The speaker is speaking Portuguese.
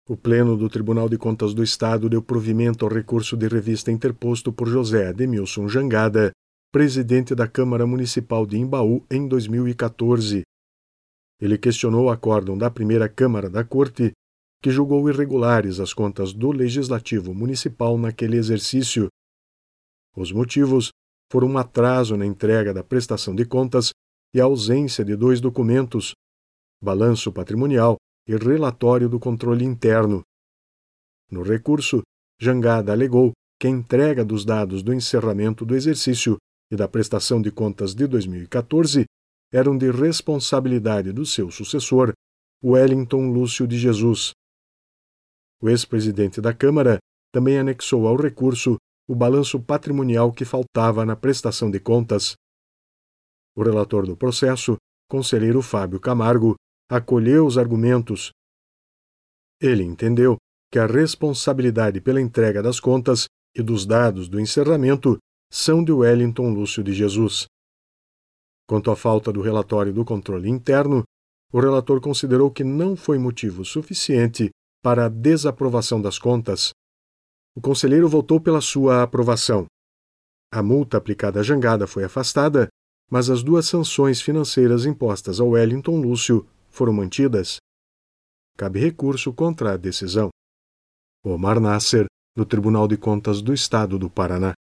O Pleno do Tribunal de Contas do Estado deu provimento ao recurso de revista interposto por José Ademilson Jangada, presidente da Câmara Municipal de Imbaú, em 2014. Ele questionou o acórdão da primeira Câmara da Corte, que julgou irregulares as contas do Legislativo Municipal naquele exercício. Os motivos foram um atraso na entrega da prestação de contas e a ausência de 2 documentos, balanço patrimonial e relatório do controle interno. No recurso, Jangada alegou que a entrega dos dados do encerramento do exercício e da prestação de contas de 2014 eram de responsabilidade do seu sucessor, Wellington Lúcio de Jesus. O ex-presidente da Câmara também anexou ao recurso o balanço patrimonial que faltava na prestação de contas. O relator do processo, conselheiro Fábio Camargo, acolheu os argumentos. Ele entendeu que a responsabilidade pela entrega das contas e dos dados do encerramento são de Wellington Lúcio de Jesus. Quanto à falta do relatório do controle interno, o relator considerou que não foi motivo suficiente para a desaprovação das contas. O conselheiro votou pela sua aprovação. A multa aplicada à Jangada foi afastada, mas as 2 sanções financeiras impostas ao Wellington Lúcio foram mantidas. Cabe recurso contra a decisão. Omar Nasser, do Tribunal de Contas do Estado do Paraná.